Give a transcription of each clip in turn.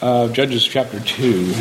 Judges chapter 2.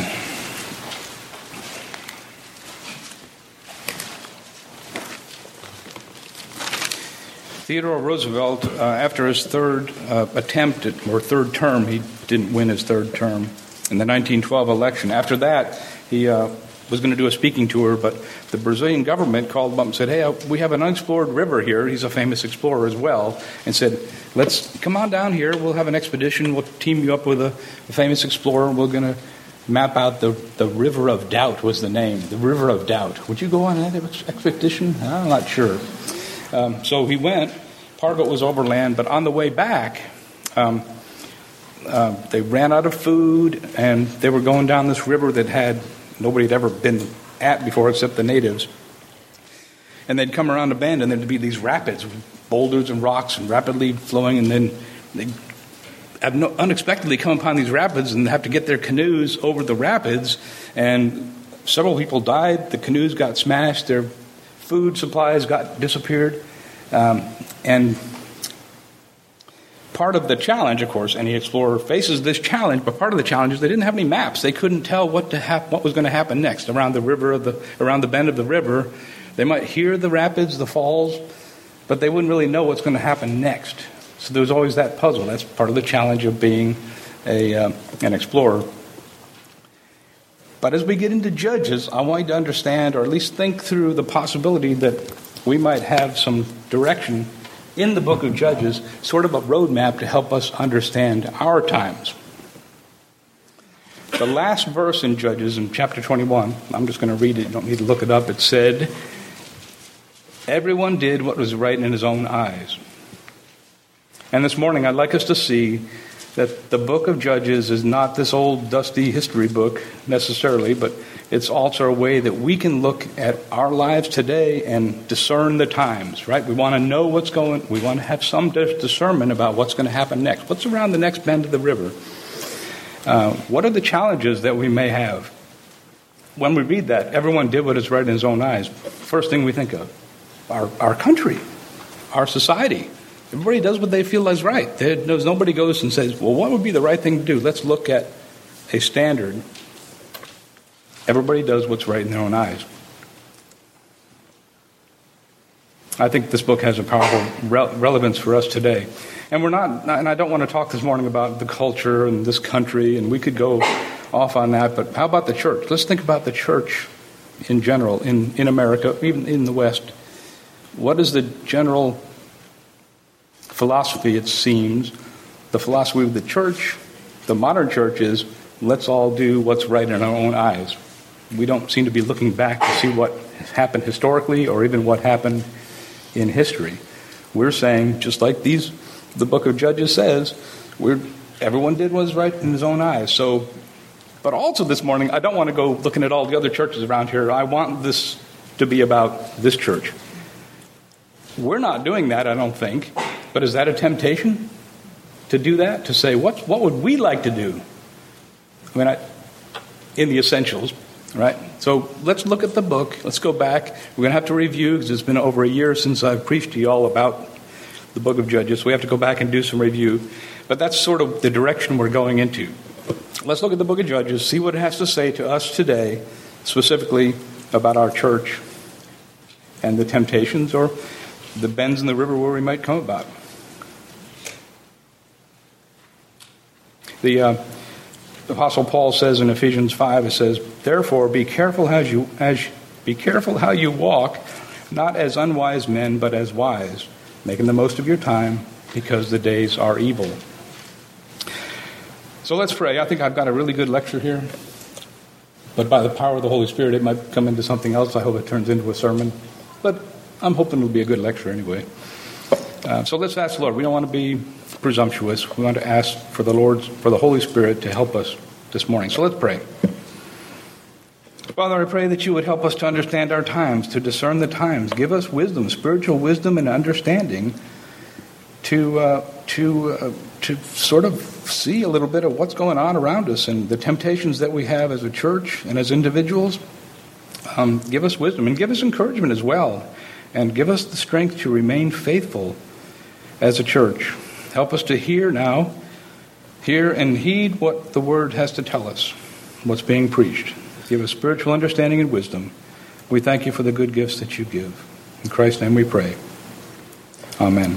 Theodore Roosevelt, after his third third term, he didn't win his third term in the 1912 election. After that, he was going to do a speaking tour, but the Brazilian government called him up and said, hey, we have an unexplored river here. He's a famous explorer as well. And said, let's come on down here. We'll have an expedition. We'll team you up with a famous explorer. We're going to map out the River of Doubt was the name. The River of Doubt. Would you go on that expedition? I'm not sure. So he went. Part of it was overland, but on the way back, they ran out of food, and they were going down this river that nobody had ever been at before except the natives. And they'd come around a bend, and there'd be these rapids, boulders and rocks, and rapidly flowing, and then they'd unexpectedly come upon these rapids and have to get their canoes over the rapids, and several people died. The canoes got smashed. Their food supplies disappeared. And part of the challenge, of course, any explorer faces this challenge, but part of the challenge is they didn't have any maps. They couldn't tell what was going to happen next around the bend of the river. They might hear the rapids, the falls, but they wouldn't really know what's going to happen next. So there was always that puzzle. That's part of the challenge of being an explorer. But as we get into Judges, I want you to understand, or at least think through the possibility that we might have some direction in the book of Judges, sort of a roadmap to help us understand our times. The last verse in Judges, in chapter 21, I'm just going to read it, you don't need to look it up. It said, everyone did what was right in his own eyes. And this morning I'd like us to see that the book of Judges is not this old dusty history book necessarily, but it's also a way that we can look at our lives today and discern the times, right? We want to know we want to have some discernment about what's going to happen next. What's around the next bend of the river? What are the challenges that we may have? When we read that, everyone did what is right in his own eyes. First thing we think of, our country, our society. Everybody does what they feel is right. Nobody goes and says, well, what would be the right thing to do? Let's look at a standard. Everybody does what's right in their own eyes. I think this book has a powerful relevance for us today. And I don't want to talk this morning about the culture and this country, and we could go off on that, but how about the church? Let's think about the church in general, in America, even in the West. What is the general philosophy, it seems? The philosophy of the church, the modern church, is let's all do what's right in our own eyes. We don't seem to be looking back to see what happened historically or even what happened in history. We're saying, just like the book of Judges says, everyone did what was right in his own eyes. So, but also this morning, I don't want to go looking at all the other churches around here. I want this to be about this church. We're not doing that, I don't think. But is that a temptation to do that? To say, what would we like to do? I mean, in the essentials, right? So let's look at the book. Let's go back. We're going to have to review, because it's been over a year since I've preached to you all about the book of Judges. So we have to go back and do some review. But that's sort of the direction we're going into. Let's look at the book of Judges, see what it has to say to us today, specifically about our church and the temptations or the bends in the river where we might come about. The Apostle Paul says in Ephesians 5, it says, therefore be careful how you walk, not as unwise men, but as wise, making the most of your time, because the days are evil. So let's pray. I think I've got a really good lecture here, but by the power of the Holy Spirit, it might come into something else. I hope it turns into a sermon, but I'm hoping it'll be a good lecture anyway. So let's ask the Lord. We don't want to be presumptuous. We want to ask for the Holy Spirit to help us this morning. So let's pray. Father, I pray that you would help us to understand our times, to discern the times. Give us wisdom, spiritual wisdom and understanding to sort of see a little bit of what's going on around us and the temptations that we have as a church and as individuals. Give us wisdom and give us encouragement as well. And give us the strength to remain faithful as a church. Help us to hear now Hear and heed what the word has to tell us, what's being preached. Give us spiritual understanding and wisdom. We thank you for the good gifts that you give. In Christ's name we pray. Amen.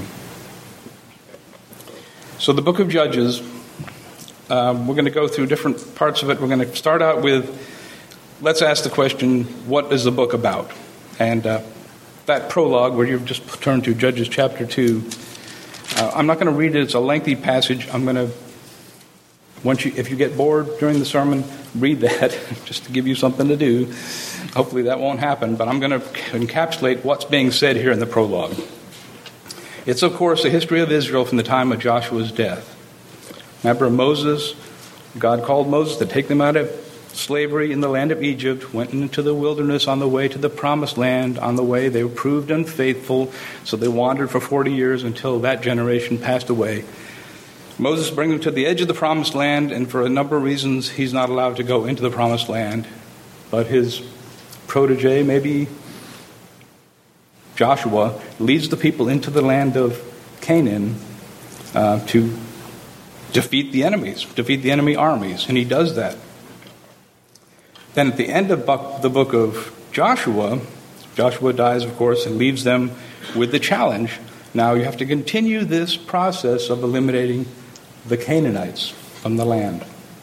So the book of Judges, we're going to go through different parts of it. We're going to start out with, let's ask the question, what is the book about? And that prologue where you've just turned to Judges chapter 2, I'm not going to read it. It's a lengthy passage. I'm going to, if you get bored during the sermon, read that just to give you something to do. Hopefully that won't happen, but I'm going to encapsulate what's being said here in the prologue. It's, of course, a history of Israel from the time of Joshua's death. Remember Moses? God called Moses to take them out of slavery in the land of Egypt, went into the wilderness on the way to the promised land. On the way, they were proved unfaithful, so they wandered for 40 years until that generation passed away. Moses brings them to the edge of the promised land, and for a number of reasons, he's not allowed to go into the promised land. But his protege, maybe Joshua, leads the people into the land of Canaan to defeat the enemies, defeat the enemy armies, and he does that. Then at the end of the book of Joshua, Joshua dies, of course, and leaves them with the challenge. Now you have to continue this process of eliminating the Canaanites from the land.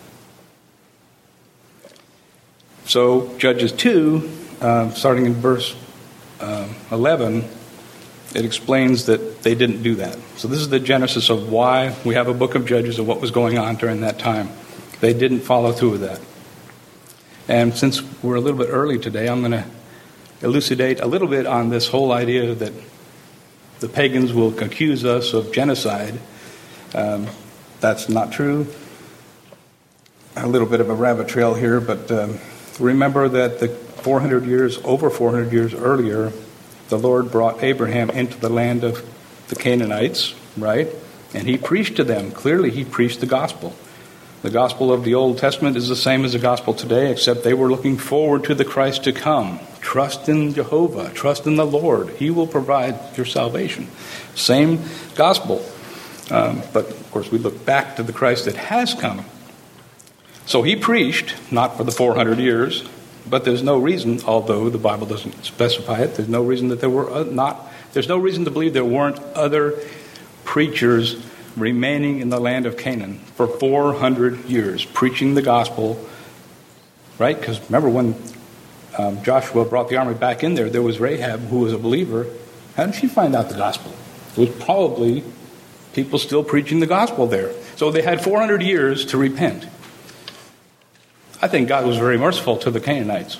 So Judges 2, starting in verse 11, it explains that they didn't do that. So this is the genesis of why we have a book of Judges and what was going on during that time. They didn't follow through with that. And since we're a little bit early today, I'm going to elucidate a little bit on this whole idea that the pagans will accuse us of genocide. That's not true. A little bit of a rabbit trail here, but remember that over 400 years earlier, the Lord brought Abraham into the land of the Canaanites, right? And he preached to them. Clearly, he preached the gospel. The gospel of the Old Testament is the same as the gospel today, except they were looking forward to the Christ to come. Trust in Jehovah. Trust in the Lord. He will provide your salvation. Same gospel. But, of course, we look back to the Christ that has come. So he preached, not for the 400 years, but there's no reason, although the Bible doesn't specify it, there's no reason that there's no reason to believe there weren't other preachers remaining in the land of Canaan for 400 years, preaching the gospel, right? Because remember when Joshua brought the army back in there was Rahab, who was a believer. How did she find out the gospel? It was probably people still preaching the gospel there. So they had 400 years to repent. I think God was very merciful to the Canaanites.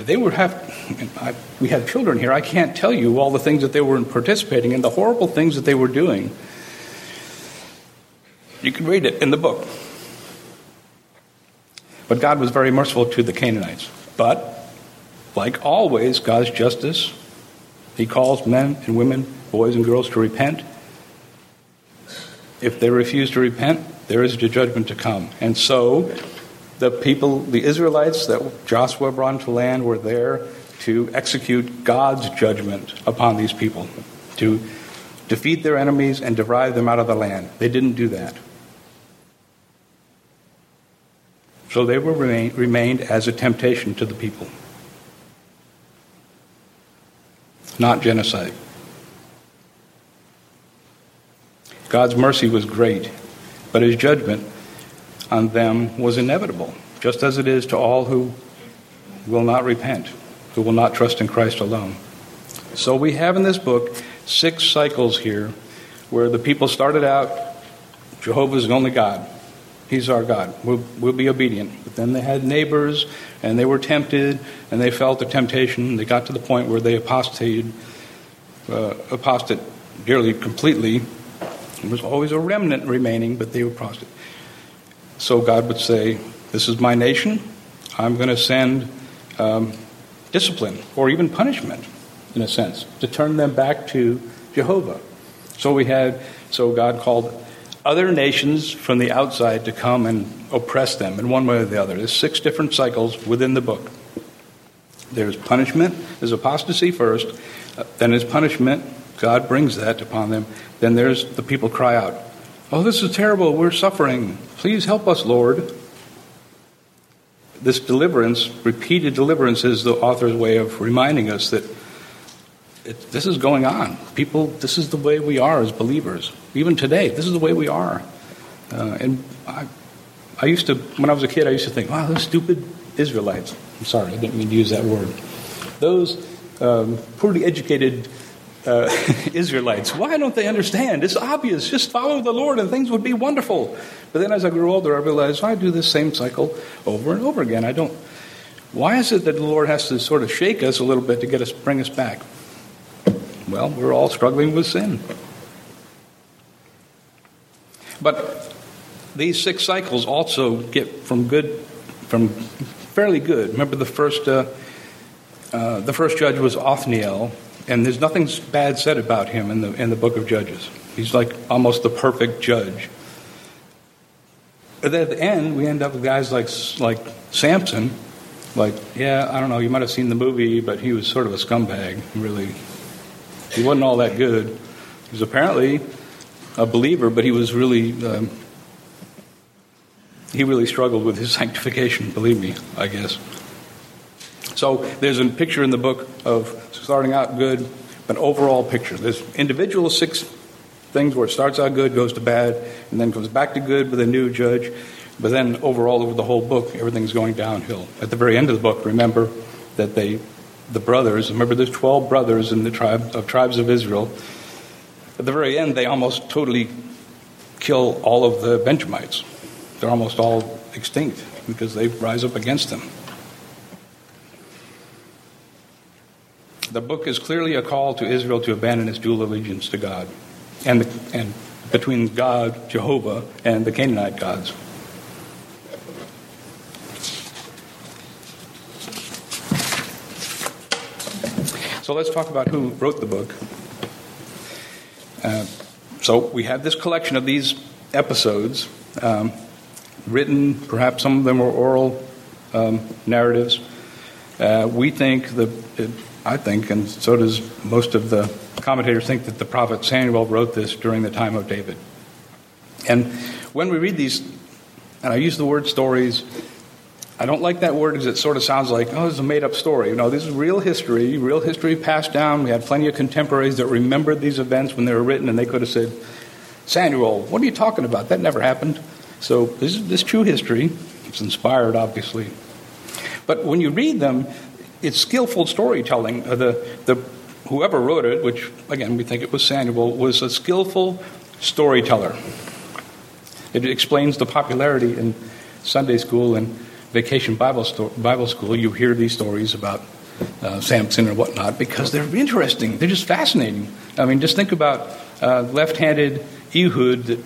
We have children here. I can't tell you all the things that they were participating in, the horrible things that they were doing. You can read it in the book. But God was very merciful to the Canaanites. But, like always, God's justice, he calls men and women, boys and girls to repent. If they refuse to repent, there is a judgment to come. And so, the people, the Israelites that Joshua brought into the land were there to execute God's judgment upon these people, to defeat their enemies and drive them out of the land. They didn't do that. So they remained as a temptation to the people. Not genocide. God's mercy was great, but his judgment on them was inevitable, just as it is to all who will not repent, who will not trust in Christ alone. So we have in this book 6 cycles here where the people started out, Jehovah is the only God. He's our God. We'll be obedient. But then they had neighbors, and they were tempted, and they felt the temptation. They got to the point where they apostate nearly completely. There was always a remnant remaining, but they were apostate. So God would say, this is my nation. I'm going to send discipline or even punishment, in a sense, to turn them back to Jehovah. So God called other nations from the outside to come and oppress them in one way or the other. There's 6 different cycles within the book. There's punishment, there's apostasy first, then there's punishment, God brings that upon them. Then there's the people cry out, Oh, this is terrible. We're suffering. Please help us, Lord. This deliverance, repeated deliverance, is the author's way of reminding us that this is going on. People, this is the way we are as believers. Even today, this is the way we are. And I used to, when I was a kid, I used to think, wow, those stupid Israelites. I'm sorry, I didn't mean to use that word. Those poorly educated Israelites, why don't they understand? It's obvious. Just follow the Lord and things would be wonderful. But then as I grew older, I realized I do this same cycle over and over again. Why is it that the Lord has to sort of shake us a little bit to bring us back? Well, we're all struggling with sin. But these 6 cycles also get from fairly good. Remember the first judge was Othniel, and there's nothing bad said about him in the book of Judges. He's like almost the perfect judge. But at the end, we end up with guys like Samson. Like, yeah, I don't know, you might have seen the movie, but he was sort of a scumbag, really. He wasn't all that good. He was apparently a believer, but he was really, he really struggled with his sanctification, believe me, I guess. So there's a picture in the book of starting out good, an overall picture. There's individual 6 things where it starts out good, goes to bad, and then comes back to good with a new judge. But then overall, over the whole book, everything's going downhill. At the very end of the book, remember that the brothers, remember there's 12 brothers in the tribes of Israel. At the very end, they almost totally kill all of the Benjamites. They're almost all extinct because they rise up against them. The book is clearly a call to Israel to abandon its dual allegiance to God and between God, Jehovah, and the Canaanite gods. So let's talk about who wrote the book. So we have this collection of these episodes, written, perhaps some of them were oral narratives. We think I think, and so does most of the commentators think, that the prophet Samuel wrote this during the time of David. And when we read these, and I use the word stories, I don't like that word because it sort of sounds like, oh, this is a made-up story. No, this is real history passed down. We had plenty of contemporaries that remembered these events when they were written, and they could have said, Samuel, what are you talking about? That never happened. So this is true history. It's inspired, obviously. But when you read them, it's skillful storytelling. Whoever wrote it, which, again, we think it was Samuel, was a skillful storyteller. It explains the popularity in Sunday school and vacation Bible school. You hear these stories about Samson and whatnot because they're interesting. They're just fascinating. I mean, just think about left-handed Ehud.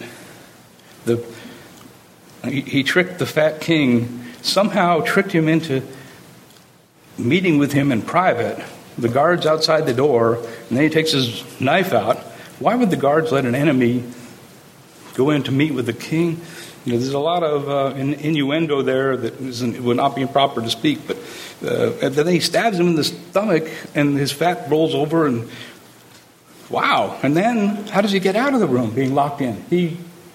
He tricked the fat king, somehow tricked him into meeting with him in private. The guard's outside the door, and then he takes his knife out. Why would the guards let an enemy go in to meet with the king? You know, there's a lot of innuendo there that would not be proper to speak. But then he stabs him in the stomach, and his fat rolls over, and wow. And then how does he get out of the room being locked in?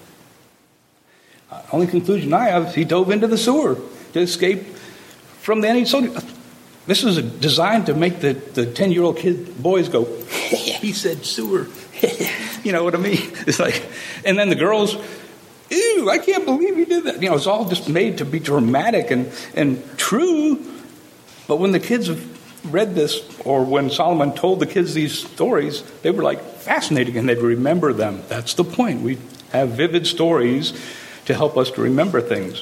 Only conclusion I have is he dove into the sewer to escape from the enemy. So this was designed to make the 10-year-old boys go, he said sewer. You know what I mean? It's like, and then the girls, ew, I can't believe he did that. You know, it's all just made to be dramatic and true. But when the kids have read this, or when Solomon told the kids these stories, they were like fascinating and they'd remember them. That's the point. We have vivid stories to help us to remember things.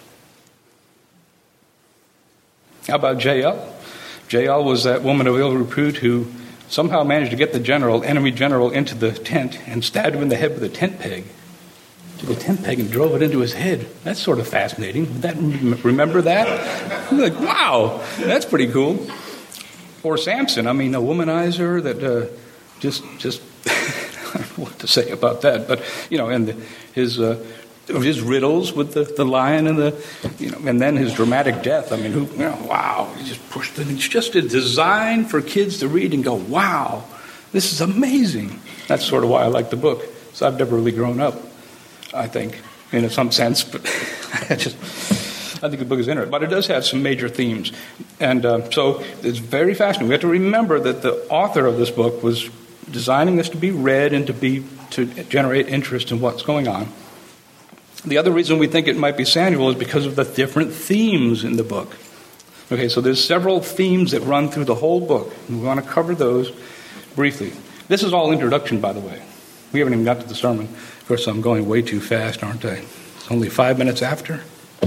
How about Jael? Jael was that woman of ill repute who somehow managed to get the enemy general, into the tent and stabbed him in the head with a tent peg. Took a tent peg and drove it into his head. That's sort of fascinating. Remember that? I'm like, wow, that's pretty cool. Or Samson, I mean, a womanizer that just I don't know what to say about that, but you know, and his riddles with the lion and and then his dramatic death. I mean, wow, he just pushed it. It's just a design for kids to read and go, wow, this is amazing. That's sort of why I like the book. So I've never really grown up I think, in some sense, but I think the book is interesting. But it does have some major themes. And so it's very fascinating. We have to remember that the author of this book was designing this to be read and to generate interest in what's going on. The other reason we think it might be Samuel is because of the different themes in the book. Okay, so there's several themes that run through the whole book, and we want to cover those briefly. This is all introduction, by the way. We haven't even got to the sermon. Of course, I'm going way too fast, aren't I? It's only 5 minutes after.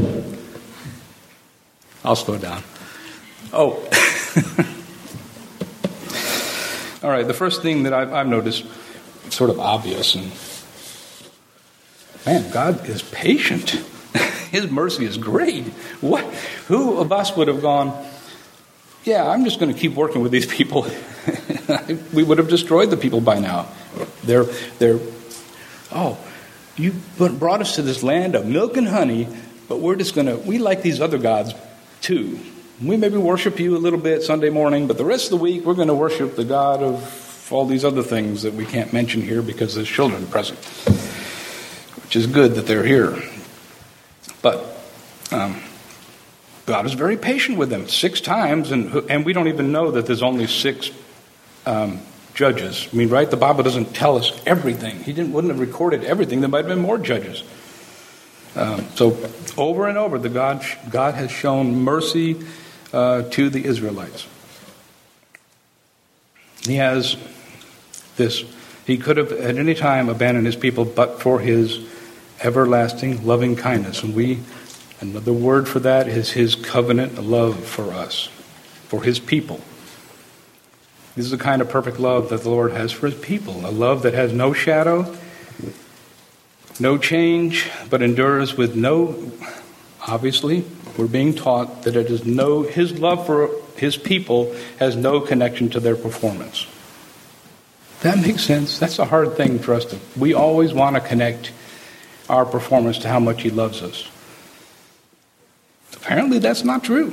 I'll slow down. Oh. All right, the first thing that I've noticed, it's sort of obvious, and man, God is patient. His mercy is great. Who of us would have gone, yeah, I'm just going to keep working with these people? We would have destroyed the people by now. You brought us to this land of milk and honey, but we like these other gods too. We maybe worship you a little bit Sunday morning, but the rest of the week we're going to worship the God of all these other things that we can't mention here because there's children present, which is good that they're here. But God is very patient with them 6 times, and we don't even know that there's only 6 judges. I mean, right? The Bible doesn't tell us everything. He wouldn't have recorded everything. There might have been more judges. So over and over, God has shown mercy to the Israelites. He has this. He could have at any time abandoned his people, but for his everlasting loving kindness. And another word for that is his covenant love for us, for his people. This is the kind of perfect love that the Lord has for his people. A love that has no shadow, no change, but endures with no... Obviously, we're being taught that his love for his people has no connection to their performance. That makes sense. That's a hard thing for us to... We always want to connect our performance to how much he loves us. Apparently, that's not true.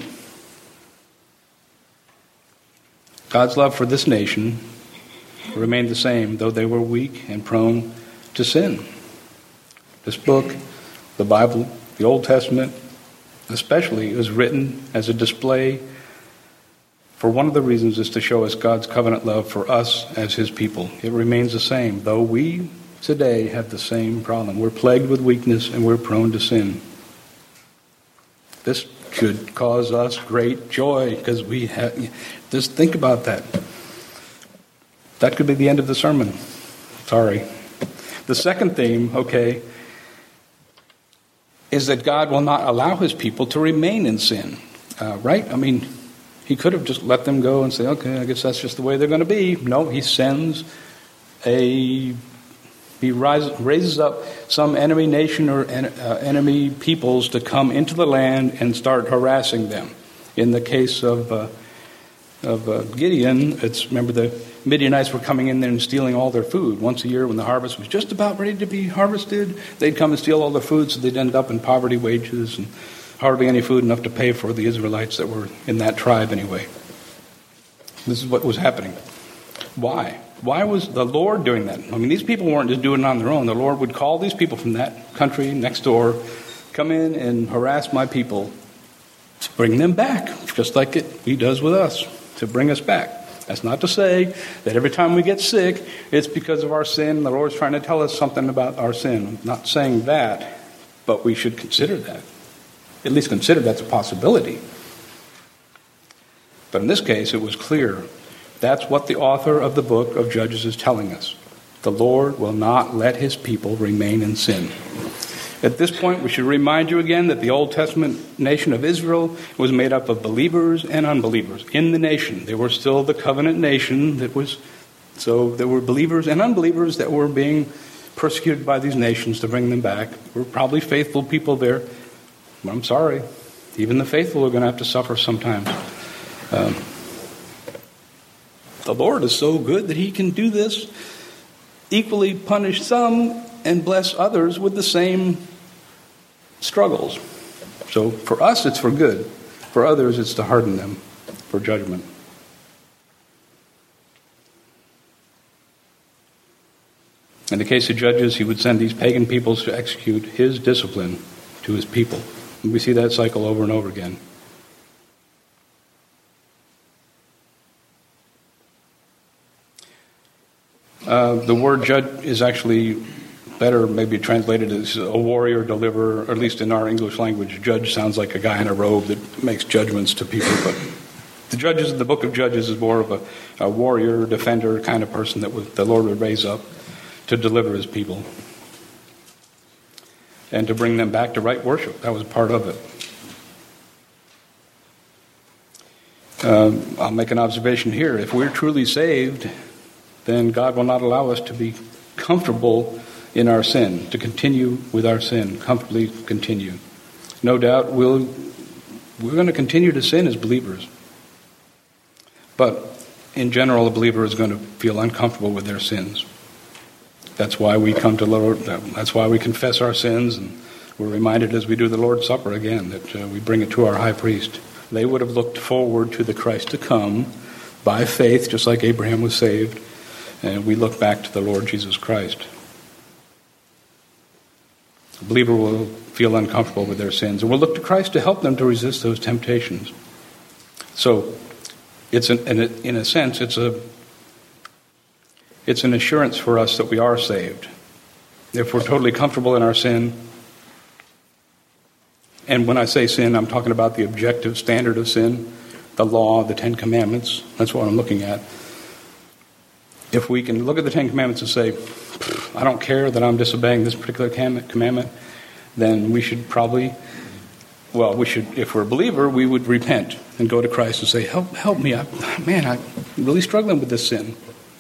God's love for this nation remained the same, though they were weak and prone to sin. This book, the Bible, the Old Testament, especially, was written as a display for one of the reasons is to show us God's covenant love for us as his people. It remains the same, though we today have the same problem. We're plagued with weakness and we're prone to sin. This should cause us great joy because just think about that. That could be the end of the sermon. Sorry. The second theme, is that God will not allow his people to remain in sin. Right? I mean, he could have just let them go and say, okay, I guess that's just the way they're going to be. No, he sends he raises up some enemy nation or enemy peoples to come into the land and start harassing them. In the case of Gideon, remember the Midianites were coming in there and stealing all their food. Once a year when the harvest was just about ready to be harvested, they'd come and steal all their food, so they'd end up in poverty wages and hardly any food enough to pay for the Israelites that were in that tribe anyway. This is what was happening. Why? Why was the Lord doing that? I mean, these people weren't just doing it on their own. The Lord would call these people from that country next door, come in and harass my people to bring them back, just like he does with us, to bring us back. That's not to say that every time we get sick, it's because of our sin. The Lord's trying to tell us something about our sin. I'm not saying that, but we should consider that. At least consider that's a possibility. But in this case, it was clear. That's what the author of the book of Judges is telling us. The Lord will not let his people remain in sin. At this point, we should remind you again that the Old Testament nation of Israel was made up of believers and unbelievers in the nation. They were still the covenant nation so there were believers and unbelievers that were being persecuted by these nations to bring them back. There were probably faithful people there. I'm sorry. Even the faithful are going to have to suffer sometimes. The Lord is so good that he can do this, equally punish some and bless others with the same struggles. So for us, it's for good. For others, it's to harden them for judgment. In the case of Judges, he would send these pagan peoples to execute his discipline to his people. And we see that cycle over and over again. The word judge is actually better maybe translated as a warrior, deliverer, or at least in our English language. Judge sounds like a guy in a robe that makes judgments to people. But the book of Judges is more of a warrior, defender kind of person that the Lord would raise up to deliver his people and to bring them back to right worship. That was part of it. I'll make an observation here. If we're truly saved, then God will not allow us to be comfortable in our sin, to continue with our sin, comfortably continue. No doubt we're going to continue to sin as believers. But in general, a believer is going to feel uncomfortable with their sins. That's why we come to the Lord. That's why we confess our sins, and we're reminded as we do the Lord's Supper again that we bring it to our high priest. They would have looked forward to the Christ to come by faith, just like Abraham was saved, and we look back to the Lord Jesus Christ. A believer will feel uncomfortable with their sins, and will look to Christ to help them to resist those temptations. So, in a sense, it's an assurance for us that we are saved. If we're totally comfortable in our sin, and when I say sin, I'm talking about the objective standard of sin, the law, the Ten Commandments. That's what I'm looking at. If we can look at the Ten Commandments and say, I don't care that I'm disobeying this particular commandment, then we should probably, if we're a believer, we would repent and go to Christ and say, help me. I'm really struggling with this sin.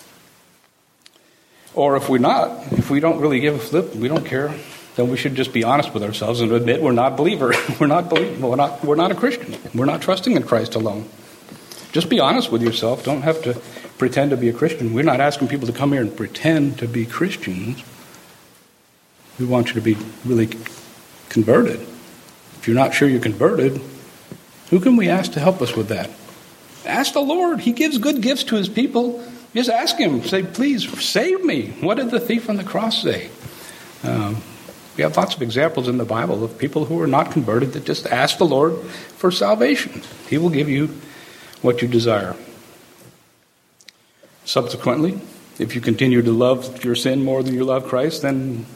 Or if we don't really give a flip, we don't care, then we should just be honest with ourselves and admit we're not a believer. We're not a Christian. We're not trusting in Christ alone. Just be honest with yourself. Don't have to pretend to be a Christian. We're not asking people to come here and pretend to be Christians. We want you to be really converted. If you're not sure you're converted, who can we ask to help us with that? Ask the Lord. He gives good gifts to his people. Just ask him. Say, please, save me. What did the thief on the cross say? We have lots of examples in the Bible of people who are not converted that just ask the Lord for salvation. He will give you what you desire. Subsequently, if you continue to love your sin more than you love Christ, then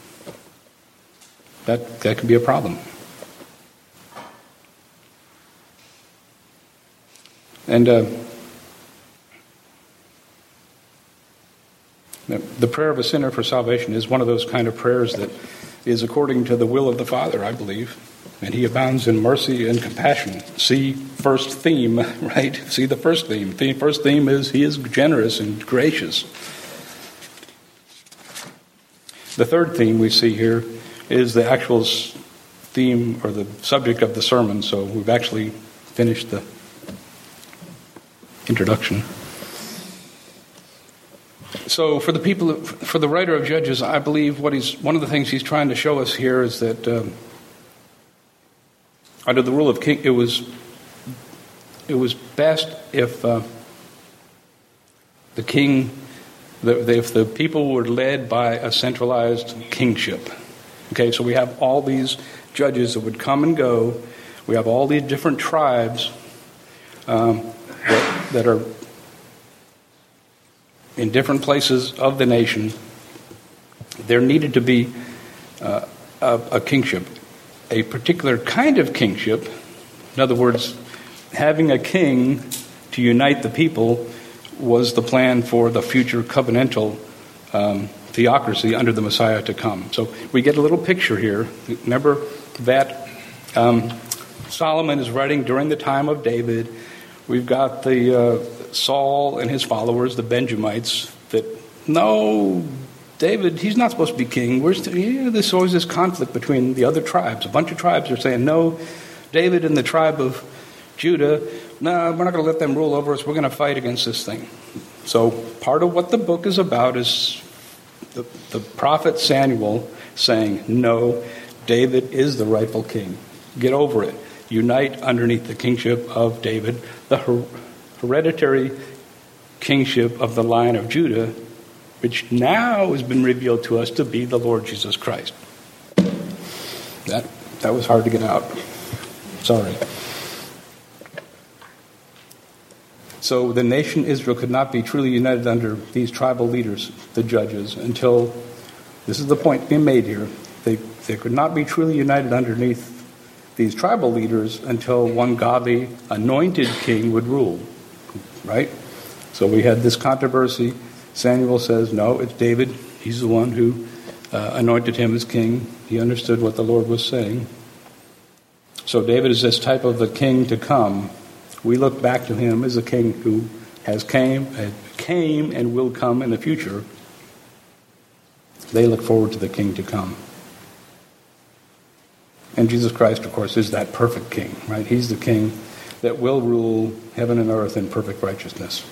that can be a problem. And the prayer of a sinner for salvation is one of those kind of prayers that is according to the will of the Father, I believe. And he abounds in mercy and compassion. See first theme, right? See the first theme. The first theme is he is generous and gracious. The third theme we see here is the actual theme or the subject of the sermon. So we've actually finished the introduction. So for the writer of Judges, I believe one of the things he's trying to show us here is that under the rule of king, it was best if if the people were led by a centralized kingship. Okay, so we have all these judges that would come and go. We have all these different tribes that are in different places of the nation. There needed to be a kingship, a particular kind of kingship. In other words, having a king to unite the people was the plan for the future covenantal theocracy under the Messiah to come. So we get a little picture here. Remember that Solomon is writing during the time of David. We've got the Saul and his followers, the Benjamites, that no, David, he's not supposed to be king. There's always this conflict between the other tribes. A bunch of tribes are saying, no, David and the tribe of Judah, no, we're not going to let them rule over us. We're going to fight against this thing. So part of what the book is about is the prophet Samuel saying, no, David is the rightful king. Get over it. Unite underneath the kingship of David. The hereditary kingship of the line of Judah which now has been revealed to us to be the Lord Jesus Christ. That was hard to get out. Sorry. So the nation Israel could not be truly united under these tribal leaders, the judges, until, this is the point being made here, they could not be truly united underneath these tribal leaders until one godly, anointed king would rule. Right? So we had this controversy. Samuel says, no, it's David. He's the one who anointed him as king. He understood what the Lord was saying. So David is this type of the king to come. We look back to him as a king who came and will come in the future. They look forward to the king to come. And Jesus Christ, of course, is that perfect king, right? He's the king that will rule heaven and earth in perfect righteousness.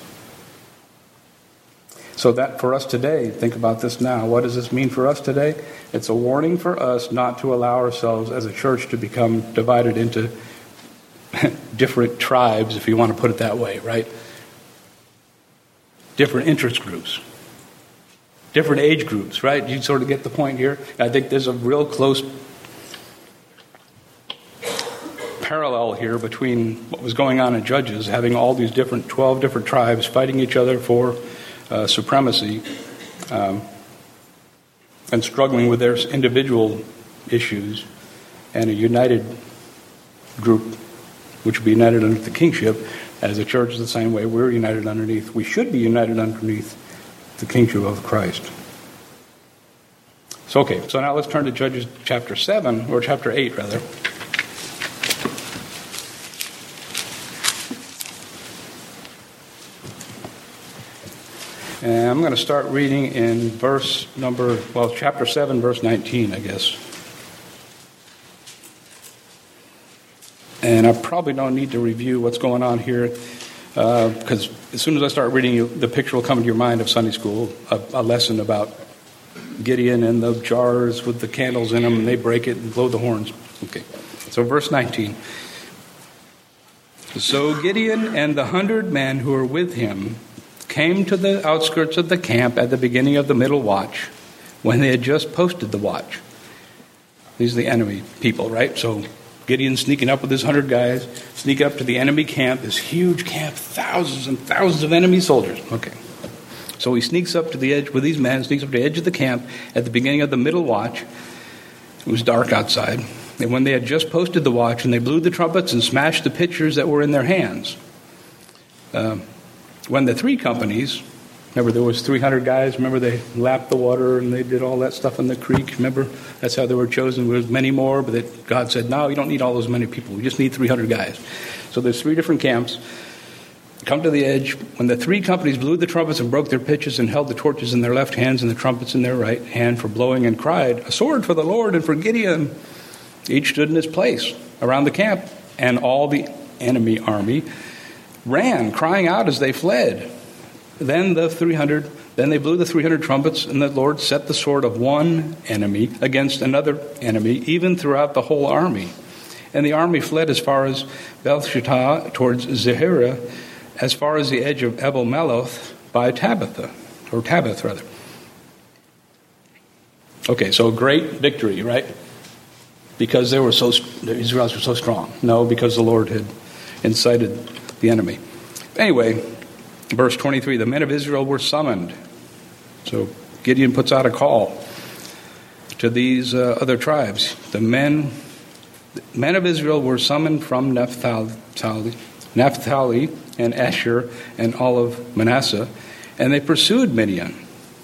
So that for us today, think about this now. What does this mean for us today? It's a warning for us not to allow ourselves as a church to become divided into different tribes, if you want to put it that way, right? Different interest groups. Different age groups, right? You sort of get the point here. I think there's a real close parallel here between what was going on in Judges, having all these 12 different tribes fighting each other for supremacy and struggling with their individual issues, and a united group which would be united under the kingship. As a church, the same way we're united underneath. We should be united underneath the kingship of Christ. So now let's turn to Judges chapter 7, or chapter 8 rather. And I'm going to start reading in chapter 7, verse 19, I guess. And I probably don't need to review what's going on here, because as soon as I start reading, the picture will come to your mind of Sunday school, a lesson about Gideon and the jars with the candles in them, and they break it and blow the horns. Okay, so verse 19. So Gideon and the 100 men who were with him came to the outskirts of the camp at the beginning of the middle watch, when they had just posted the watch. These are the enemy people, right? So Gideon sneaking up with his 100 guys, sneak up to the enemy camp, this huge camp, thousands and thousands of enemy soldiers. Okay. So he sneaks up to the edge with these men, sneaks up to the edge of the camp at the beginning of the middle watch. It was dark outside. And when they had just posted the watch, and they blew the trumpets and smashed the pitchers that were in their hands. When the 3 companies, remember there was 300 guys, remember they lapped the water and they did all that stuff in the creek, remember? That's how they were chosen. There was many more, but God said, no, you don't need all those many people. We just need 300 guys. So there's 3 different camps. Come to the edge. When the 3 companies blew the trumpets and broke their pitches and held the torches in their left hands and the trumpets in their right hand for blowing, and cried, a sword for the Lord and for Gideon. Each stood in his place around the camp, and all the enemy army ran, crying out as they fled. Then they blew the 300 trumpets, and the Lord set the sword of one enemy against another enemy, even throughout the whole army. And the army fled as far as Beth-shittah towards Zahirah, as far as the edge of Ebel Meloth by Tabith. Okay, so great victory, right? Because the Israelites were so strong. No, because the Lord had incited the enemy. Anyway, verse 23, the men of Israel were summoned. So Gideon puts out a call to these other tribes. The men of Israel were summoned from Naphtali and Asher and all of Manasseh, and they pursued Midian.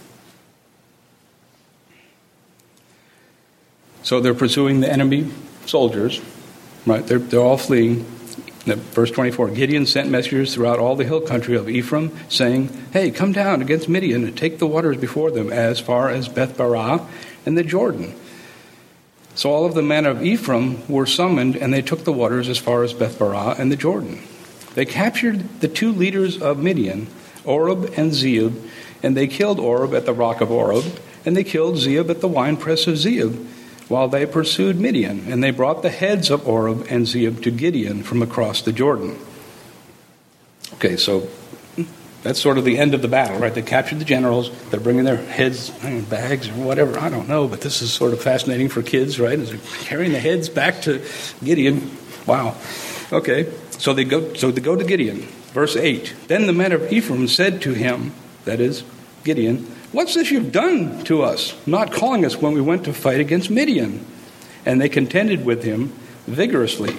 So they're pursuing the enemy soldiers, right? They're all fleeing. Verse 24, Gideon sent messengers throughout all the hill country of Ephraim, saying, hey, come down against Midian and take the waters before them as far as Beth-barah and the Jordan. So all of the men of Ephraim were summoned, and they took the waters as far as Beth-barah and the Jordan. They captured the 2 leaders of Midian, Oreb and Zeeb, and they killed Oreb at the rock of Oreb, and they killed Zeeb at the winepress of Zeeb, while they pursued Midian, and they brought the heads of Oreb and Zeeb to Gideon from across the Jordan. Okay, so That's sort of the end of the battle, right? They captured the generals. They're bringing their heads in bags or whatever. I don't know, but this is sort of fascinating for kids, right? As they're carrying the heads back to Gideon. Wow. Okay. So they go to Gideon. Verse 8. Then the men of Ephraim said to him, that is, Gideon, "What's this you've done to us, not calling us when we went to fight against Midian?" And they contended with him vigorously.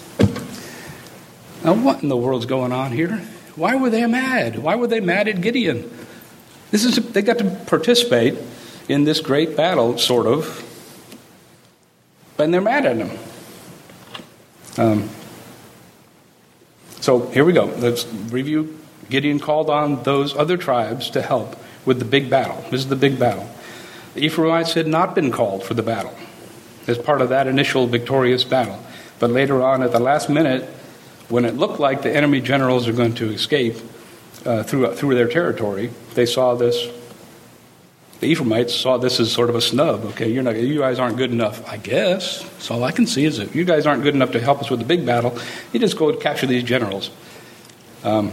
Now, what in the world's going on here? Why were they mad? Why were they mad at Gideon? They got to participate in this great battle, sort of, and they're mad at him. So here we go. Let's review. Gideon called on those other tribes to help with the big battle. This is the big battle. The Ephraimites had not been called for the battle as part of that initial victorious battle. But later on, at the last minute, when it looked like the enemy generals are going to escape through their territory, they saw this. The Ephraimites saw this as sort of a snub. Okay, you guys aren't good enough, I guess. So all I can see is that you guys aren't good enough to help us with the big battle. You just go and capture these generals. So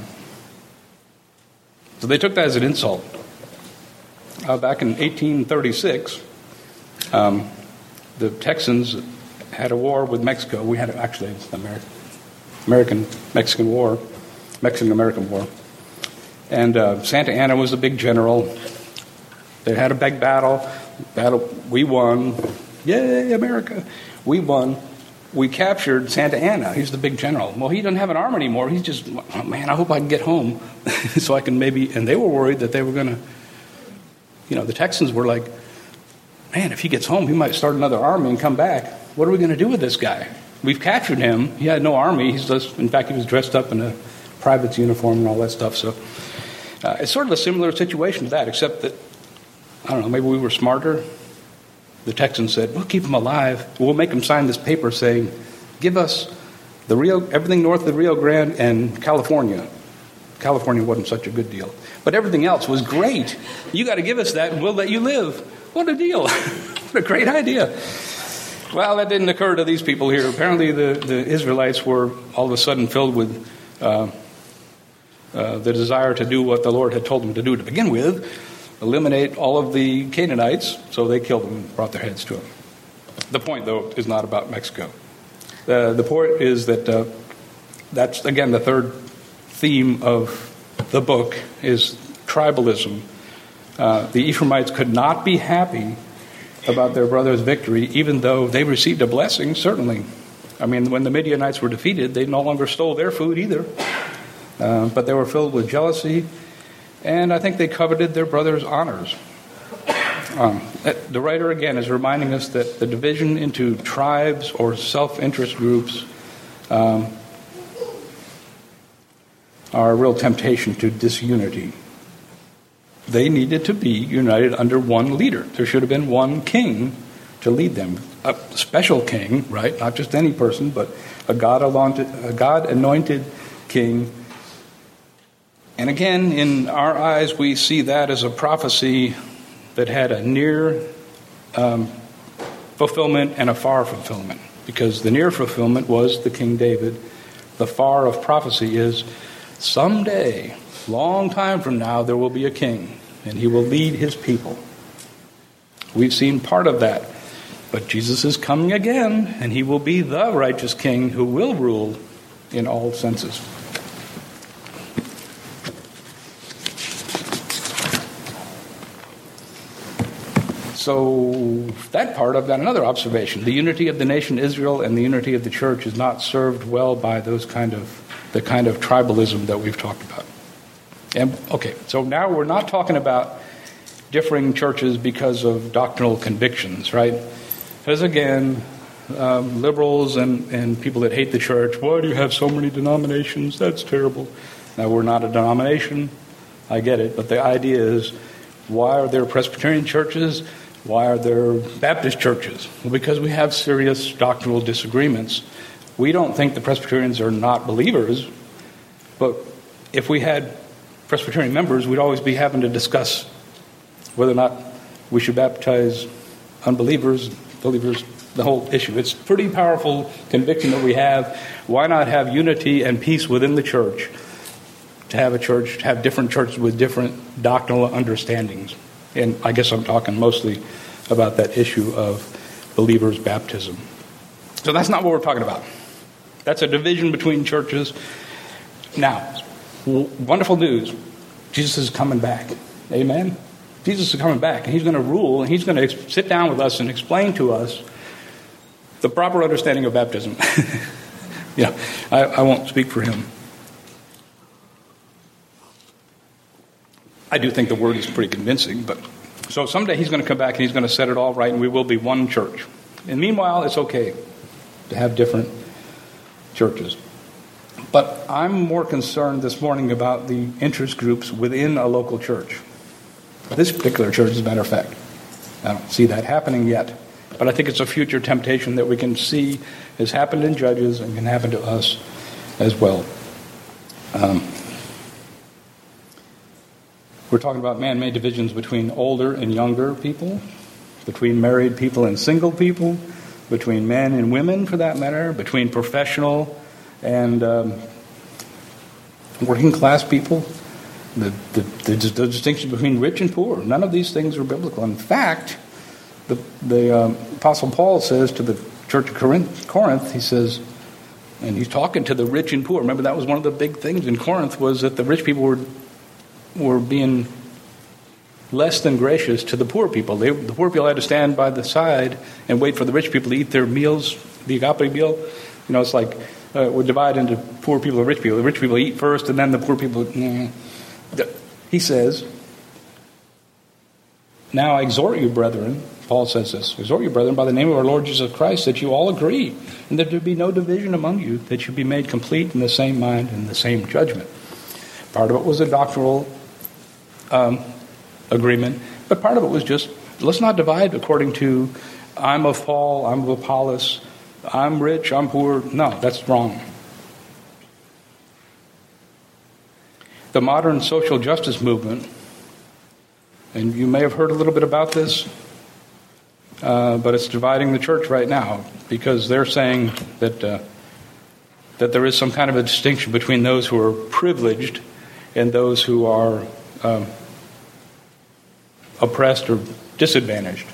they took that as an insult. Back in 1836, the Texans had a war with Mexico. We had actually the American-Mexican War, Mexican-American War. And Santa Anna was the big general. They had a big battle. We won. Yay, America. We won. We captured Santa Anna. He's the big general. Well, he doesn't have an arm anymore. He's just, oh, man, I hope I can get home so I can maybe, and they were worried that they were going to, the Texans were like, man, if he gets home, he might start another army and come back. What are we going to do with this guy? We've captured him. He had no army. In fact, he was dressed up in a private's uniform and all that stuff. So it's sort of a similar situation to that, except that, I don't know, maybe we were smarter. The Texans said, we'll keep him alive. We'll make him sign this paper saying, give us everything north of the Rio Grande and California. California wasn't such a good deal. But everything else was great. You got to give us that and we'll let you live. What a deal. What a great idea. Well, that didn't occur to these people here. Apparently the Israelites were all of a sudden filled with the desire to do what the Lord had told them to do to begin with, eliminate all of the Canaanites, so they killed them and brought their heads to him. The point, though, is not about Mexico. The point is that that's, again, the third theme of the book is tribalism. The Ephraimites could not be happy about their brother's victory, even though they received a blessing, certainly. I mean, when the Midianites were defeated, they no longer stole their food either. But they were filled with jealousy, and I think they coveted their brother's honors. The writer, again, is reminding us that the division into tribes or self-interest groups are a real temptation to disunity. They needed to be united under one leader. There should have been one king to lead them. A special king, right? Not just any person, but a God-anointed king. And again, in our eyes, we see that as a prophecy that had a near fulfillment and a far fulfillment. Because the near fulfillment was the King David. The far of prophecy is someday, long time from now, there will be a king, and he will lead his people. We've seen part of that. But Jesus is coming again, and he will be the righteous king who will rule in all senses. So that part, I've got another observation. The unity of the nation Israel and the unity of the church is not served well by the kind of tribalism that we've talked about. And okay, so now we're not talking about differing churches because of doctrinal convictions, right? Because again, liberals and people that hate the church, why do you have so many denominations? That's terrible. Now, we're not a denomination. I get it. But the idea is, why are there Presbyterian churches? Why are there Baptist churches? Well, because we have serious doctrinal disagreements. We don't think the Presbyterians are not believers, but if we had Presbyterian members, we'd always be having to discuss whether or not we should baptize unbelievers, believers, the whole issue. It's a pretty powerful conviction that we have. Why not have unity and peace within the church to have a church, to have different churches with different doctrinal understandings. And I guess I'm talking mostly about that issue of believers' baptism. So that's not what we're talking about. That's a division between churches. Now, wonderful news. Jesus is coming back. Amen? Jesus is coming back, and he's going to rule, and he's going to sit down with us and explain to us the proper understanding of baptism. I won't speak for him. I do think the word is pretty convincing, but so someday he's going to come back and he's going to set it all right, and we will be one church. And meanwhile, it's okay to have different churches. But I'm more concerned this morning about the interest groups within a local church. This particular church, as a matter of fact, I don't see that happening yet. But I think it's a future temptation that we can see has happened in Judges and can happen to us as well. We're talking about man-made divisions between older and younger people, between married people and single people, between men and women, for that matter, between professional and working class people, the distinction between rich and poor. None of these things are biblical. In fact, the Apostle Paul says to the church of Corinth, he says, and he's talking to the rich and poor. Remember, that was one of the big things in Corinth, was that the rich people were being less than gracious to the poor people. The poor people had to stand by the side and wait for the rich people to eat their meals, the agape meal. It's like we're divided into poor people and rich people. The rich people eat first, and then the poor people... He says, now I exhort you, brethren, Paul says this, exhort you, brethren, by the name of our Lord Jesus Christ, that you all agree, and that there be no division among you, that you be made complete in the same mind and the same judgment. Part of it was a doctrinal agreement, but part of it was just, let's not divide according to, I'm of Paul, I'm of Apollos, I'm rich, I'm poor. No, that's wrong. The modern social justice movement, and you may have heard a little bit about this, but it's dividing the church right now, because they're saying that there is some kind of a distinction between those who are privileged and those who are oppressed or disadvantaged.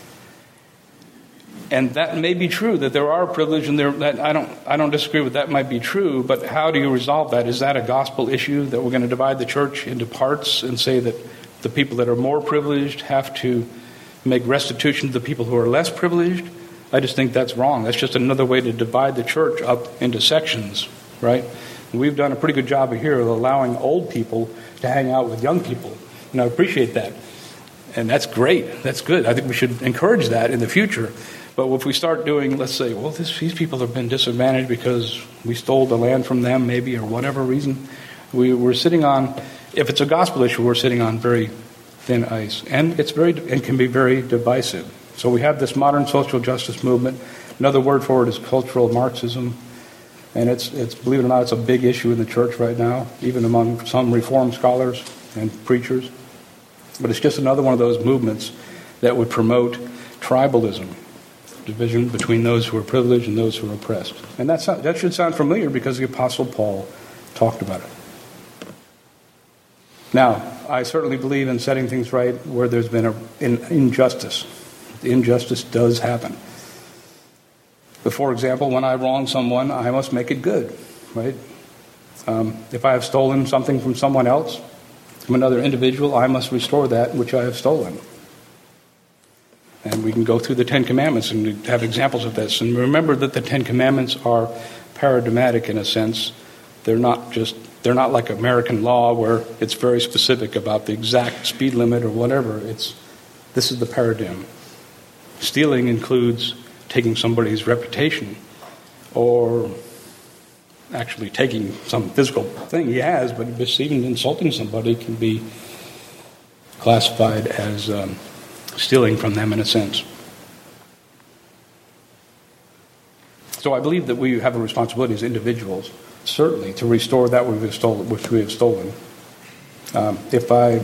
And that may be true, that there are privileged, and I don't disagree with that might be true, but how do you resolve that? Is that a gospel issue, that we're going to divide the church into parts and say that the people that are more privileged have to make restitution to the people who are less privileged? I just think that's wrong. That's just another way to divide the church up into sections, right? And we've done a pretty good job here of allowing old people to hang out with young people, and I appreciate that. And that's great. That's good. I think we should encourage that in the future. But if we start doing, let's say, well, these people have been disadvantaged because we stole the land from them, maybe, or whatever reason, we're sitting on, if it's a gospel issue, we're sitting on very thin ice. And it can be very divisive. So we have this modern social justice movement. Another word for it is cultural Marxism. And it's believe it or not, it's a big issue in the church right now, even among some Reformed scholars and preachers. But it's just another one of those movements that would promote tribalism, division between those who are privileged and those who are oppressed. And that should sound familiar because the Apostle Paul talked about it. Now, I certainly believe in setting things right where there's been an injustice. Injustice does happen. But for example, when I wrong someone, I must make it good, right? If I have stolen something from someone else, from another individual, I must restore that which I have stolen. And we can go through the Ten Commandments and have examples of this. And remember that the Ten Commandments are paradigmatic in a sense. They're not like American law where it's very specific about the exact speed limit or whatever. This is the paradigm. Stealing includes taking somebody's reputation or actually taking some physical thing he has, but just even insulting somebody can be classified as stealing from them in a sense. So I believe that we have a responsibility as individuals, certainly, to restore that which we have stolen. If I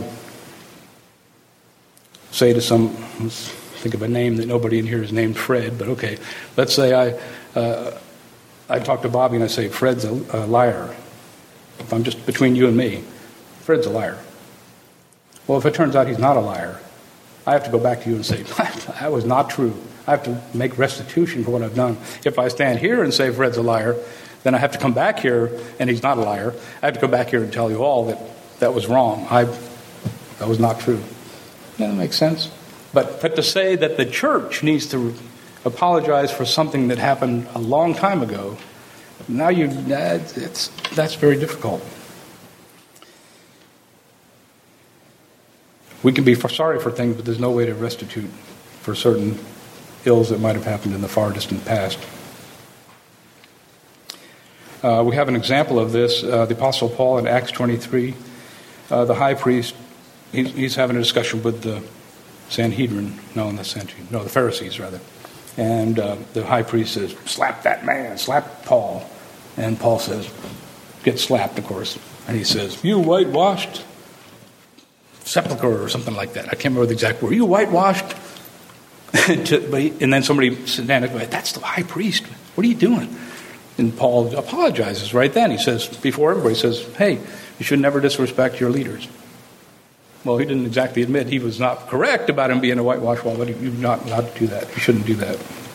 say to let's think of a name that nobody in here is named Fred, but okay, let's say I talk to Bobby and I say, Fred's a liar. if I'm just between you and me, Fred's a liar. Well, if it turns out he's not a liar, I have to go back to you and say, that was not true. I have to make restitution for what I've done. If I stand here and say Fred's a liar, then I have to come back here and he's not a liar. I have to go back here and tell you all that that was wrong. That was not true. Yeah, that makes sense. But to say that the church needs to apologize for something that happened a long time ago, now that's very difficult. We can be sorry for things, but there's no way to restitute for certain ills that might have happened in the far distant past. We have an example of this. The Apostle Paul in Acts 23, the high priest, he's having a discussion with the the Pharisees, rather. And the high priest says, slap that man, slap Paul. And Paul says, get slapped, of course. And he says, you whitewashed sepulcher or something like that. I can't remember the exact word. You whitewashed? And then somebody standing up, that's the high priest. What are you doing? And Paul apologizes right then. He says, before everybody, he says, hey, you should never disrespect your leaders. Well, he didn't exactly admit he was not correct about him being a whitewashed wall, but you're not allowed to do that. You shouldn't do that.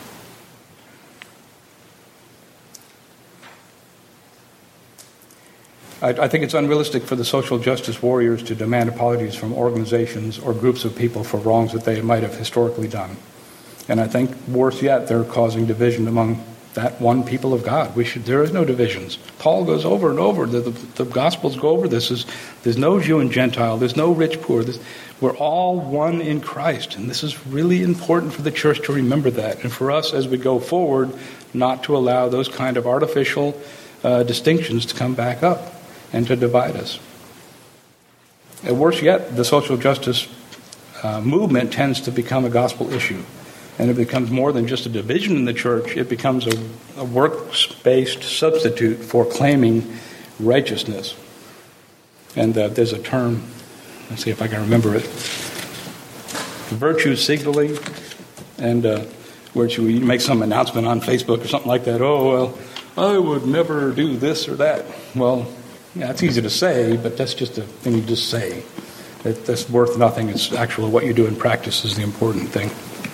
I think it's unrealistic for the social justice warriors to demand apologies from organizations or groups of people for wrongs that they might have historically done. And I think, worse yet, they're causing division among that one people of God. There is no divisions. Paul goes over and over. The Gospels go over this. There's no Jew and Gentile. There's no rich, poor. We're all one in Christ. And this is really important for the church to remember that. And for us, as we go forward, not to allow those kind of artificial distinctions to come back up and to divide us. And worse yet, the social justice movement tends to become a gospel issue. And it becomes more than just a division in the church. It becomes a works-based substitute for claiming righteousness. And there's a term, let's see if I can remember it, virtue signaling, and where you make some announcement on Facebook or something like that. Oh, well, I would never do this or that. Well, yeah, it's easy to say, but that's just a thing you just say. That's worth nothing. It's actually what you do in practice is the important thing.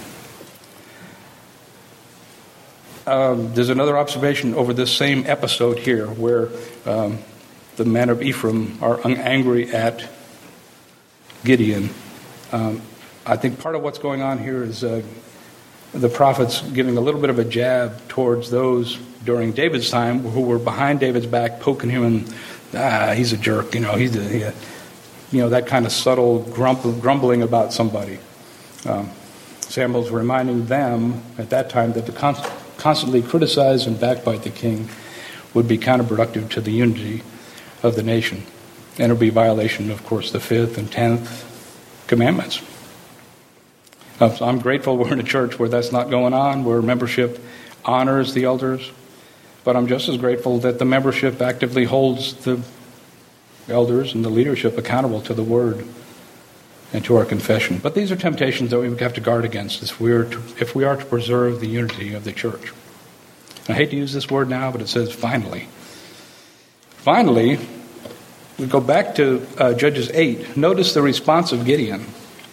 There's another observation over this same episode here where the men of Ephraim are angry at Gideon. I think part of what's going on here is the prophets giving a little bit of a jab towards those during David's time who were behind David's back, poking him and, he's a jerk, that kind of subtle grumbling about somebody. Samuel's reminding them at that time that the constantly criticize and backbite the king would be counterproductive to the unity of the nation. And it would be a violation, of course, the 5th and 10th commandments. So I'm grateful we're in a church where that's not going on, where membership honors the elders. But I'm just as grateful that the membership actively holds the elders and the leadership accountable to the word and to our confession. But these are temptations that we have to guard against if we are to preserve the unity of the church. I hate to use this word now, but it says finally. Finally, we go back to Judges 8. Notice the response of Gideon.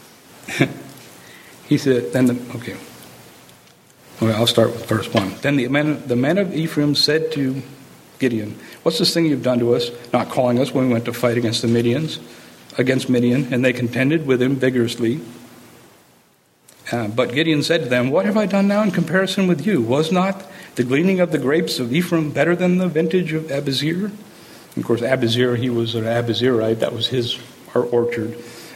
He said, I'll start with verse 1. Then the men of Ephraim said to Gideon, what's this thing you've done to us, not calling us when we went to fight against Midian, and they contended with him vigorously. But Gideon said to them, what have I done now in comparison with you? Was not the gleaning of the grapes of Ephraim better than the vintage of Abiezer? And of course, Abiezer, he was an Abiezerite. That was his orchard.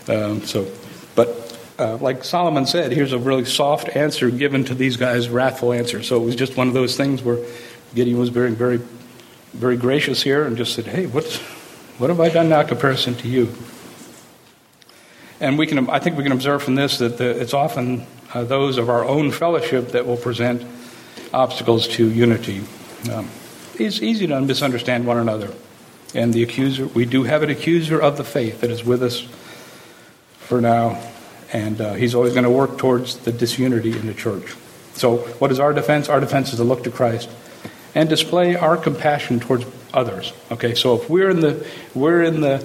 Like Solomon said, here's a really soft answer given to these guys' wrathful answer. So it was just one of those things where Gideon was very, very, very gracious here and just said, hey, what have I done now in comparison to you? And I think we can observe from this that it's often those of our own fellowship that will present obstacles to unity. It's easy to misunderstand one another. And we do have an accuser of the faith that is with us for now. And he's always going to work towards the disunity in the church. So what is our defense? Our defense is to look to Christ and display our compassion towards others. Okay, so if we're in the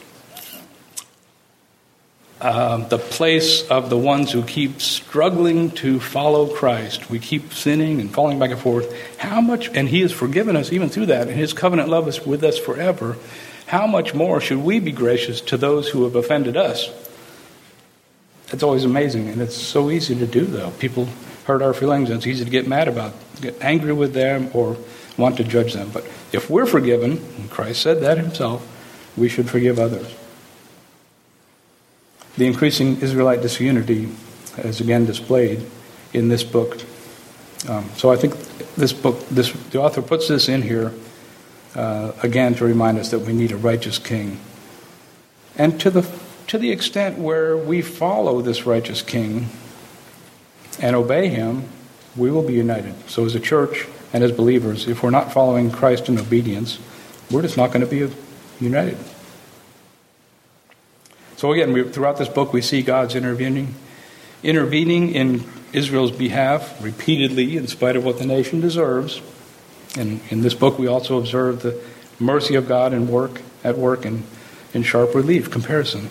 place of the ones who keep struggling to follow Christ, we keep sinning and falling back and forth, how much, and He has forgiven us even through that, and His covenant love is with us forever, how much more should we be gracious to those who have offended us? It's always amazing, and it's so easy to do, though. People hurt our feelings, and it's easy to get mad about, get angry with them, or want to judge them. But if we're forgiven, and Christ said that Himself, we should forgive others. The increasing Israelite disunity is again displayed in this book. So I think this book, the author puts this in here again to remind us that we need a righteous king. And to the extent where we follow this righteous king and obey him, we will be united. So as a church and as believers, if we're not following Christ in obedience, we're just not going to be united. So again, throughout this book, we see God's intervening in Israel's behalf repeatedly, in spite of what the nation deserves. And in this book, we also observe the mercy of God at work in sharp relief, comparison.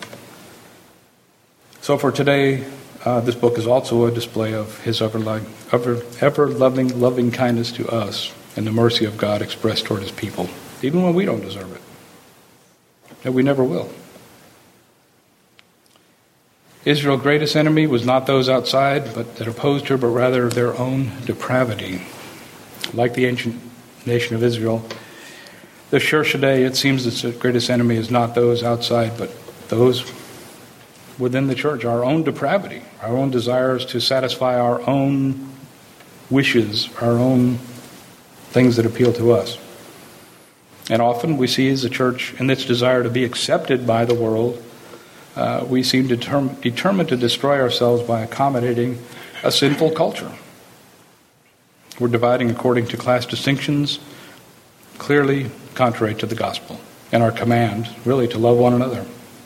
So for today, this book is also a display of His ever-loving, loving kindness to us and the mercy of God expressed toward His people, even when we don't deserve it. And we never will. Israel's greatest enemy was not those outside that opposed her, but rather their own depravity. Like the ancient nation of Israel, the church today, it seems its greatest enemy is not those outside, but those within the church, our own depravity, our own desires to satisfy our own wishes, our own things that appeal to us. And often we see as a church, in its desire to be accepted by the world, we seem determined to destroy ourselves by accommodating a sinful culture. We're dividing according to class distinctions, clearly contrary to the gospel, and our command, really, to love one another.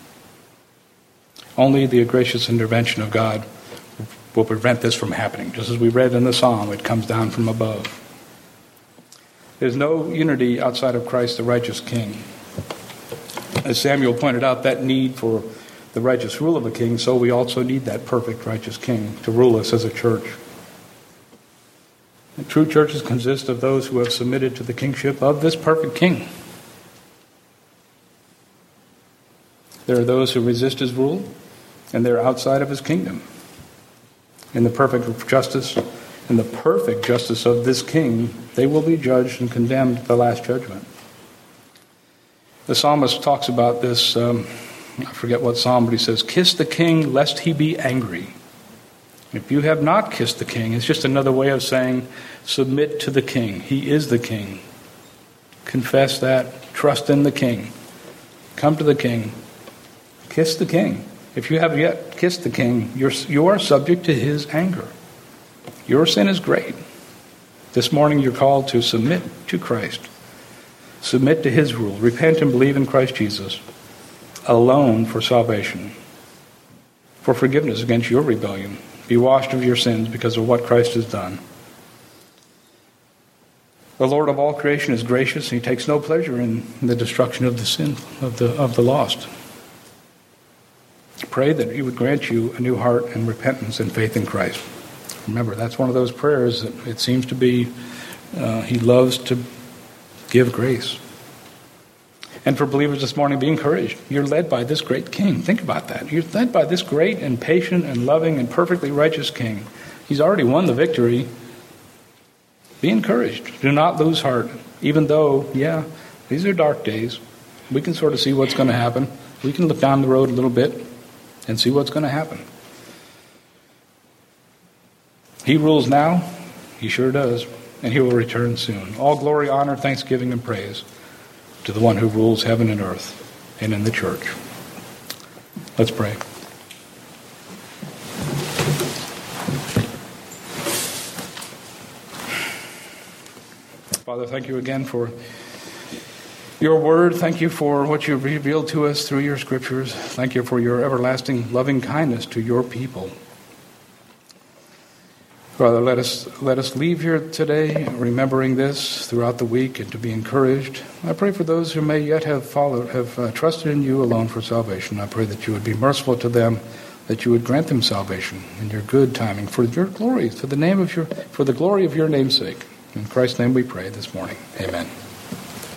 Only the gracious intervention of God will prevent this from happening. Just as we read in the psalm, it comes down from above. There's no unity outside of Christ, the righteous King. As Samuel pointed out, that need for the righteous rule of a king, so we also need that perfect righteous King to rule us as a church. And true churches consist of those who have submitted to the kingship of this perfect King. There are those who resist His rule, and they're outside of His kingdom. In the perfect justice of this King, they will be judged and condemned at the last judgment. The psalmist talks about this, I forget what psalm, but he says, "Kiss the King, lest he be angry." If you have not kissed the King, it's just another way of saying, submit to the King. He is the King. Confess that. Trust in the King. Come to the King. Kiss the King. If you have yet kissed the King, you are subject to His anger. Your sin is great. This morning you're called to submit to Christ. Submit to His rule. Repent and believe in Christ Jesus alone for salvation, for forgiveness against your rebellion. Be washed of your sins because of what Christ has done. The Lord of all creation is gracious, and He takes no pleasure in the destruction of the sin of the lost. Pray that He would grant you a new heart and repentance and faith in Christ. Remember, that's one of those prayers that it seems to be He loves to give grace. And for believers this morning, be encouraged. You're led by this great King. Think about that. You're led by this great and patient and loving and perfectly righteous King. He's already won the victory. Be encouraged. Do not lose heart. Even though, these are dark days. We can sort of see what's going to happen. We can look down the road a little bit and see what's going to happen. He rules now. He sure does. And He will return soon. All glory, honor, thanksgiving, and praise to the one who rules heaven and earth and in the church. Let's pray. Father, thank you again for your word. Thank you for what you've revealed to us through your scriptures. Thank you for your everlasting loving kindness to your people. Father, let us leave here today remembering this throughout the week and to be encouraged. I pray for those who may yet have trusted in you alone for salvation. I pray that you would be merciful to them, that you would grant them salvation in your good timing for your glory, for the glory of your name's sake. In Christ's name we pray this morning. Amen.